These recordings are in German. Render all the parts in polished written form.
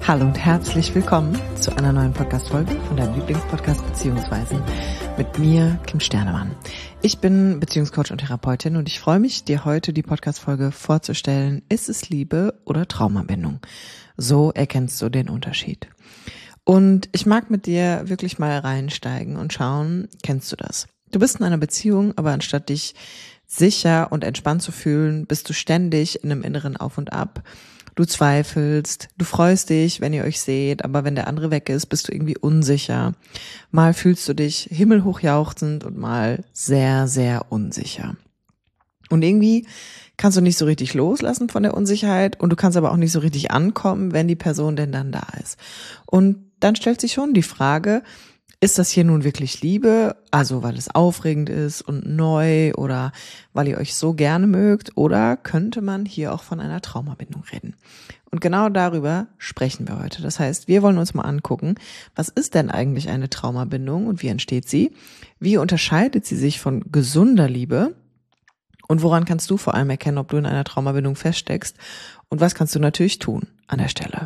Hallo und herzlich willkommen zu einer neuen Podcast-Folge von deinem Lieblingspodcast Beziehungsweisen mit mir, Kim Sternemann. Ich bin Beziehungscoach und Therapeutin und ich freue mich, dir heute die Podcast-Folge vorzustellen. Ist es Liebe oder Traumabindung? So erkennst du den Unterschied. Und ich mag mit dir wirklich mal reinsteigen und schauen, kennst du das? Du bist in einer Beziehung, aber anstatt dich sicher und entspannt zu fühlen, bist du ständig in einem inneren Auf und Ab. Du zweifelst, du freust dich, wenn ihr euch seht, aber wenn der andere weg ist, bist du irgendwie unsicher. Mal fühlst du dich himmelhoch jauchzend und mal sehr, sehr unsicher. Und irgendwie kannst du nicht so richtig loslassen von der Unsicherheit und du kannst aber auch nicht so richtig ankommen, wenn die Person denn dann da ist. Und dann stellt sich schon die Frage, ist das hier nun wirklich Liebe, also weil es aufregend ist und neu oder weil ihr euch so gerne mögt, oder könnte man hier auch von einer Traumabindung reden? Und genau darüber sprechen wir heute. Das heißt, wir wollen uns mal angucken, was ist denn eigentlich eine Traumabindung und wie entsteht sie? Wie unterscheidet sie sich von gesunder Liebe? Und woran kannst du vor allem erkennen, ob du in einer Traumabindung feststeckst? Und was kannst du natürlich tun an der Stelle?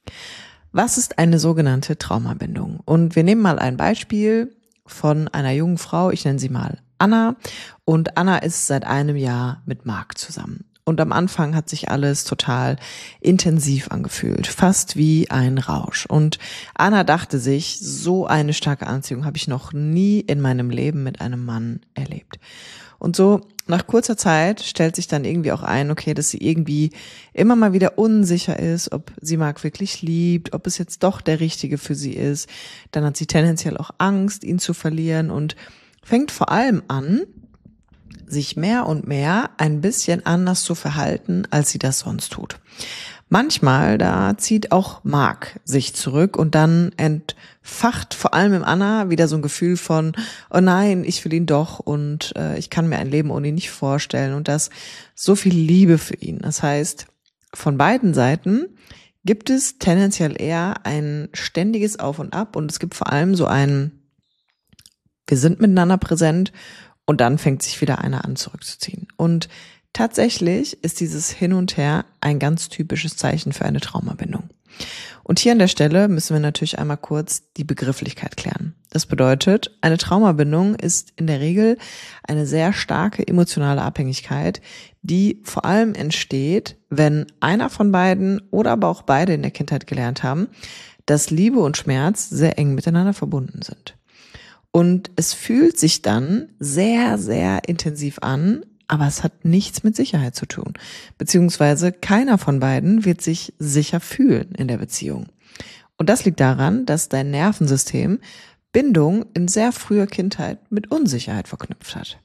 Was ist eine sogenannte Traumabindung? Und wir nehmen mal ein Beispiel von einer jungen Frau, ich nenne sie mal Anna. Und Anna ist seit einem Jahr mit Marc zusammen. Und am Anfang hat sich alles total intensiv angefühlt, fast wie ein Rausch. Und Anna dachte sich, so eine starke Anziehung habe ich noch nie in meinem Leben mit einem Mann erlebt. Und so nach kurzer Zeit stellt sich dann irgendwie auch ein, okay, dass sie irgendwie immer mal wieder unsicher ist, ob sie Marc wirklich liebt, ob es jetzt doch der Richtige für sie ist. Dann hat sie tendenziell auch Angst, ihn zu verlieren und fängt vor allem an, sich mehr und mehr ein bisschen anders zu verhalten, als sie das sonst tut. Manchmal, da zieht auch Marc sich zurück und dann entfacht vor allem im Anna wieder so ein Gefühl von, oh nein, ich will ihn doch und ich kann mir ein Leben ohne ihn nicht vorstellen und das so viel Liebe für ihn. Das heißt, von beiden Seiten gibt es tendenziell eher ein ständiges Auf und Ab und es gibt vor allem so ein, wir sind miteinander präsent und dann fängt sich wieder einer an zurückzuziehen. Und tatsächlich ist dieses Hin und Her ein ganz typisches Zeichen für eine Traumabindung. Und hier an der Stelle müssen wir natürlich einmal kurz die Begrifflichkeit klären. Das bedeutet, eine Traumabindung ist in der Regel eine sehr starke emotionale Abhängigkeit, die vor allem entsteht, wenn einer von beiden oder aber auch beide in der Kindheit gelernt haben, dass Liebe und Schmerz sehr eng miteinander verbunden sind. Und es fühlt sich dann sehr, sehr intensiv an, aber es hat nichts mit Sicherheit zu tun. Beziehungsweise keiner von beiden wird sich sicher fühlen in der Beziehung. Und das liegt daran, dass dein Nervensystem Bindung in sehr früher Kindheit mit Unsicherheit verknüpft hat.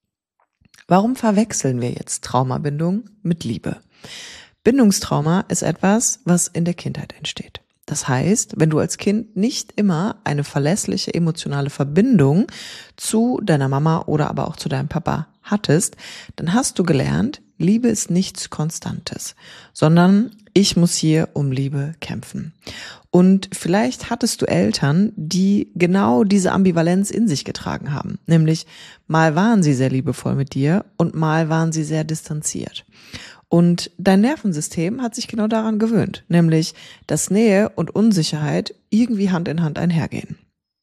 Warum verwechseln wir jetzt Traumabindung mit Liebe? Bindungstrauma ist etwas, was in der Kindheit entsteht. Das heißt, wenn du als Kind nicht immer eine verlässliche emotionale Verbindung zu deiner Mama oder aber auch zu deinem Papa hattest, dann hast du gelernt, Liebe ist nichts Konstantes, sondern ich muss hier um Liebe kämpfen. Und vielleicht hattest du Eltern, die genau diese Ambivalenz in sich getragen haben. Nämlich mal waren sie sehr liebevoll mit dir und mal waren sie sehr distanziert. Und dein Nervensystem hat sich genau daran gewöhnt, nämlich dass Nähe und Unsicherheit irgendwie Hand in Hand einhergehen.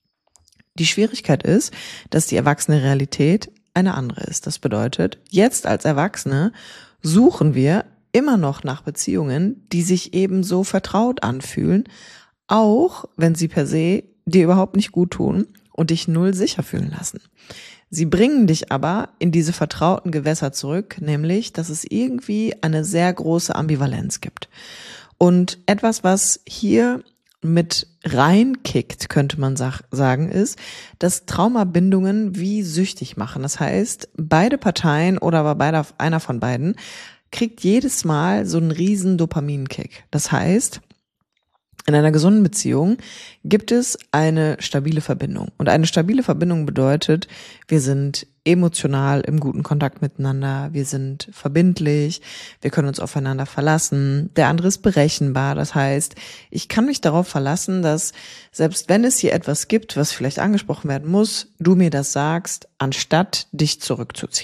Die Schwierigkeit ist, dass die erwachsene Realität eine andere ist. Das bedeutet, jetzt als Erwachsene suchen wir immer noch nach Beziehungen, die sich eben so vertraut anfühlen, auch wenn sie per se dir überhaupt nicht gut tun und dich null sicher fühlen lassen. Sie bringen dich aber in diese vertrauten Gewässer zurück, nämlich, dass es irgendwie eine sehr große Ambivalenz gibt. Und etwas, was hier mit reinkickt, könnte man sagen, ist, dass Traumabindungen wie süchtig machen. Das heißt, beide Parteien oder aber einer von beiden kriegt jedes Mal so einen riesen Dopaminkick. Das heißt, in einer gesunden Beziehung gibt es eine stabile Verbindung. Und eine stabile Verbindung bedeutet, wir sind emotional im guten Kontakt miteinander, wir sind verbindlich, wir können uns aufeinander verlassen, der andere ist berechenbar. Das heißt, ich kann mich darauf verlassen, dass selbst wenn es hier etwas gibt, was vielleicht angesprochen werden muss, du mir das sagst, anstatt dich zurückzuziehen.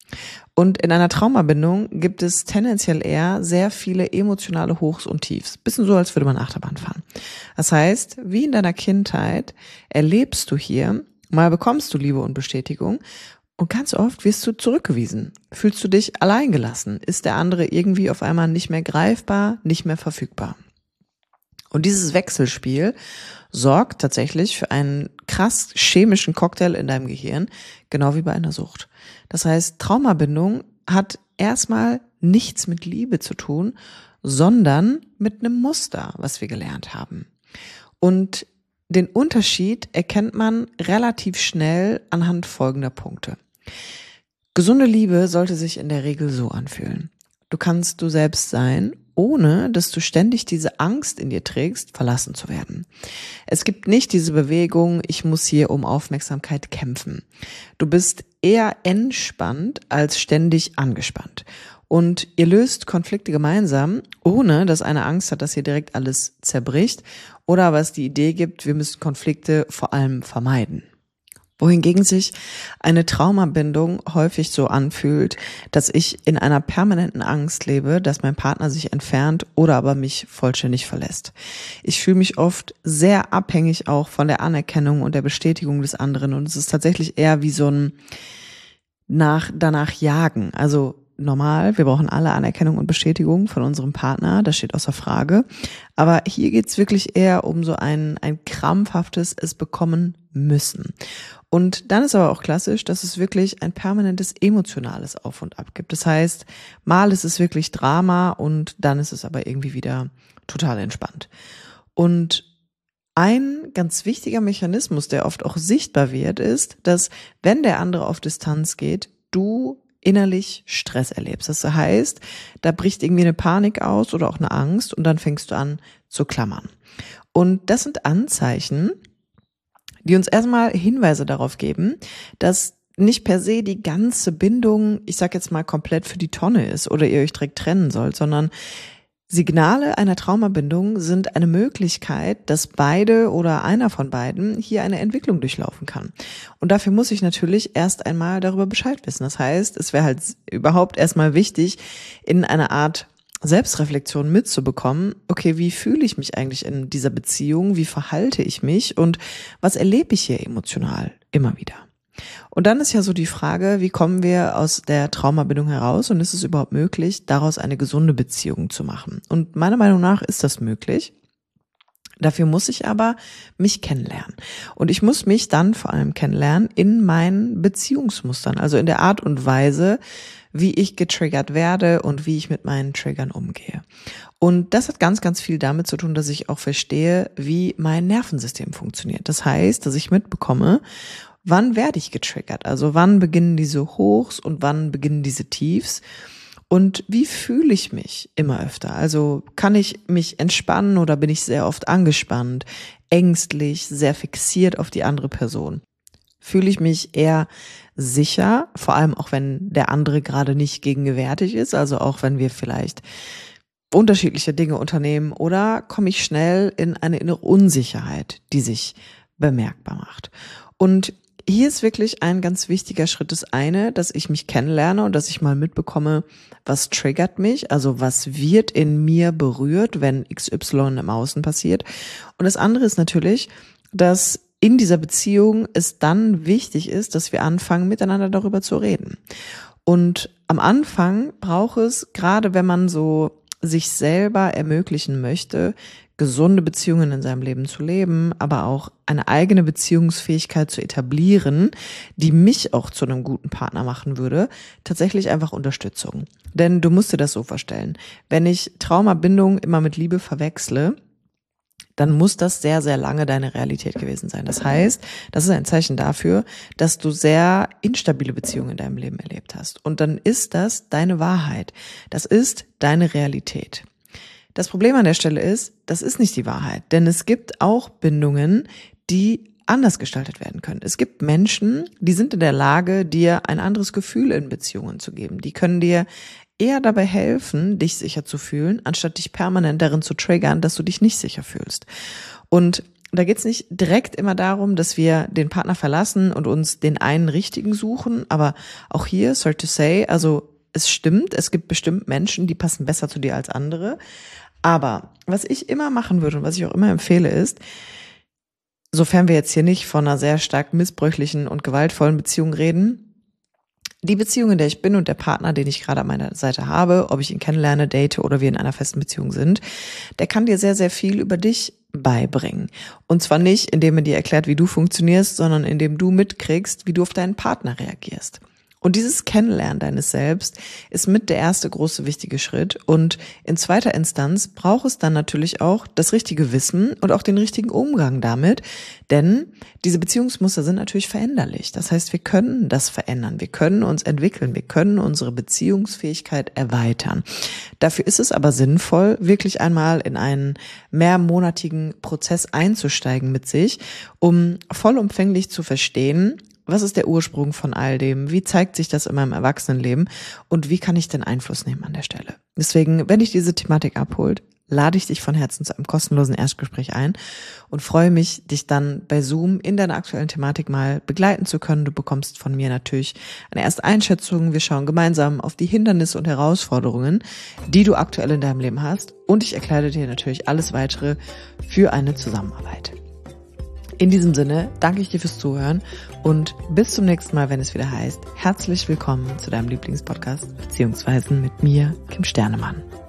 Und in einer Traumabindung gibt es tendenziell eher sehr viele emotionale Hochs und Tiefs. Bisschen so, als würde man Achterbahn fahren. Das heißt, wie in deiner Kindheit erlebst du hier, mal bekommst du Liebe und Bestätigung und ganz oft wirst du zurückgewiesen. Fühlst du dich alleingelassen? Ist der andere irgendwie auf einmal nicht mehr greifbar, nicht mehr verfügbar? Und dieses Wechselspiel sorgt tatsächlich für einen krass chemischen Cocktail in deinem Gehirn, genau wie bei einer Sucht. Das heißt, Traumabindung hat erstmal nichts mit Liebe zu tun, sondern mit einem Muster, was wir gelernt haben. Und den Unterschied erkennt man relativ schnell anhand folgender Punkte. Gesunde Liebe sollte sich in der Regel so anfühlen. Du kannst du selbst sein, ohne dass du ständig diese Angst in dir trägst, verlassen zu werden. Es gibt nicht diese Bewegung, ich muss hier um Aufmerksamkeit kämpfen. Du bist eher entspannt als ständig angespannt. Und ihr löst Konflikte gemeinsam, ohne dass einer Angst hat, dass hier direkt alles zerbricht oder aber es die Idee gibt, wir müssen Konflikte vor allem vermeiden. Wohingegen sich eine Traumabindung häufig so anfühlt, dass ich in einer permanenten Angst lebe, dass mein Partner sich entfernt oder aber mich vollständig verlässt. Ich fühle mich oft sehr abhängig auch von der Anerkennung und der Bestätigung des anderen und es ist tatsächlich eher wie so ein danach jagen. Also normal, wir brauchen alle Anerkennung und Bestätigung von unserem Partner, das steht außer Frage. Aber hier geht's wirklich eher um so ein krampfhaftes es bekommen müssen. Und dann ist aber auch klassisch, dass es wirklich ein permanentes emotionales Auf und Ab gibt. Das heißt, mal ist es wirklich Drama und dann ist es aber irgendwie wieder total entspannt. Und ein ganz wichtiger Mechanismus, der oft auch sichtbar wird, ist, dass wenn der andere auf Distanz geht, du innerlich Stress erlebst. Das heißt, da bricht irgendwie eine Panik aus oder auch eine Angst und dann fängst du an zu klammern. Und das sind Anzeichen, die uns erstmal Hinweise darauf geben, dass nicht per se die ganze Bindung, ich sag jetzt mal, komplett für die Tonne ist oder ihr euch direkt trennen sollt, sondern Signale einer Traumabindung sind eine Möglichkeit, dass beide oder einer von beiden hier eine Entwicklung durchlaufen kann. Und dafür muss ich natürlich erst einmal darüber Bescheid wissen. Das heißt, es wäre halt überhaupt erstmal wichtig, in einer Art Selbstreflexion mitzubekommen, okay, wie fühle ich mich eigentlich in dieser Beziehung, wie verhalte ich mich und was erlebe ich hier emotional immer wieder. Und dann ist ja so die Frage, wie kommen wir aus der Traumabindung heraus und ist es überhaupt möglich, daraus eine gesunde Beziehung zu machen? Und meiner Meinung nach ist das möglich. Dafür muss ich aber mich kennenlernen. Und ich muss mich dann vor allem kennenlernen in meinen Beziehungsmustern, also in der Art und Weise, wie ich getriggert werde und wie ich mit meinen Triggern umgehe. Und das hat ganz, ganz viel damit zu tun, dass ich auch verstehe, wie mein Nervensystem funktioniert. Das heißt, dass ich mitbekomme, wann werde ich getriggert? Also wann beginnen diese Hochs und wann beginnen diese Tiefs? Und wie fühle ich mich immer öfter? Also kann ich mich entspannen oder bin ich sehr oft angespannt, ängstlich, sehr fixiert auf die andere Person? Fühle ich mich eher sicher, vor allem auch wenn der andere gerade nicht gegenwärtig ist, also auch wenn wir vielleicht unterschiedliche Dinge unternehmen, oder komme ich schnell in eine innere Unsicherheit, die sich bemerkbar macht? Und hier ist wirklich ein ganz wichtiger Schritt das eine, dass ich mich kennenlerne und dass ich mal mitbekomme, was triggert mich, also was wird in mir berührt, wenn XY im Außen passiert. Und das andere ist natürlich, dass in dieser Beziehung es dann wichtig ist, dass wir anfangen, miteinander darüber zu reden. Und am Anfang braucht es, gerade wenn man so sich selber ermöglichen möchte, gesunde Beziehungen in seinem Leben zu leben, aber auch eine eigene Beziehungsfähigkeit zu etablieren, die mich auch zu einem guten Partner machen würde, tatsächlich einfach Unterstützung. Denn du musst dir das so vorstellen, wenn ich Traumabindung immer mit Liebe verwechsle, dann muss das sehr, sehr lange deine Realität gewesen sein. Das heißt, das ist ein Zeichen dafür, dass du sehr instabile Beziehungen in deinem Leben erlebt hast. Und dann ist das deine Wahrheit. Das ist deine Realität. Das Problem an der Stelle ist, das ist nicht die Wahrheit. Denn es gibt auch Bindungen, die anders gestaltet werden können. Es gibt Menschen, die sind in der Lage, dir ein anderes Gefühl in Beziehungen zu geben. Die können dir eher dabei helfen, dich sicher zu fühlen, anstatt dich permanent darin zu triggern, dass du dich nicht sicher fühlst. Und da geht es nicht direkt immer darum, dass wir den Partner verlassen und uns den einen richtigen suchen, aber auch hier, sorry to say, also es stimmt, es gibt bestimmt Menschen, die passen besser zu dir als andere, aber was ich immer machen würde und was ich auch immer empfehle ist, sofern wir jetzt hier nicht von einer sehr stark missbräuchlichen und gewaltvollen Beziehung reden, die Beziehung, in der ich bin und der Partner, den ich gerade an meiner Seite habe, ob ich ihn kennenlerne, date oder wir in einer festen Beziehung sind, der kann dir sehr, sehr viel über dich beibringen. Und zwar nicht, indem er dir erklärt, wie du funktionierst, sondern indem du mitkriegst, wie du auf deinen Partner reagierst. Und dieses Kennenlernen deines Selbst ist mit der erste große wichtige Schritt. Und in zweiter Instanz braucht es dann natürlich auch das richtige Wissen und auch den richtigen Umgang damit. Denn diese Beziehungsmuster sind natürlich veränderlich. Das heißt, wir können das verändern. Wir können uns entwickeln. Wir können unsere Beziehungsfähigkeit erweitern. Dafür ist es aber sinnvoll, wirklich einmal in einen mehrmonatigen Prozess einzusteigen mit sich, um vollumfänglich zu verstehen, was ist der Ursprung von all dem? Wie zeigt sich das in meinem Erwachsenenleben? Und wie kann ich denn Einfluss nehmen an der Stelle? Deswegen, wenn dich diese Thematik abholt, lade ich dich von Herzen zu einem kostenlosen Erstgespräch ein und freue mich, dich dann bei Zoom in deiner aktuellen Thematik mal begleiten zu können. Du bekommst von mir natürlich eine erste Einschätzung. Wir schauen gemeinsam auf die Hindernisse und Herausforderungen, die du aktuell in deinem Leben hast. Und ich erkläre dir natürlich alles weitere für eine Zusammenarbeit. In diesem Sinne danke ich dir fürs Zuhören und bis zum nächsten Mal, wenn es wieder heißt, herzlich willkommen zu deinem Lieblingspodcast, beziehungsweise mit mir, Kim Sternemann.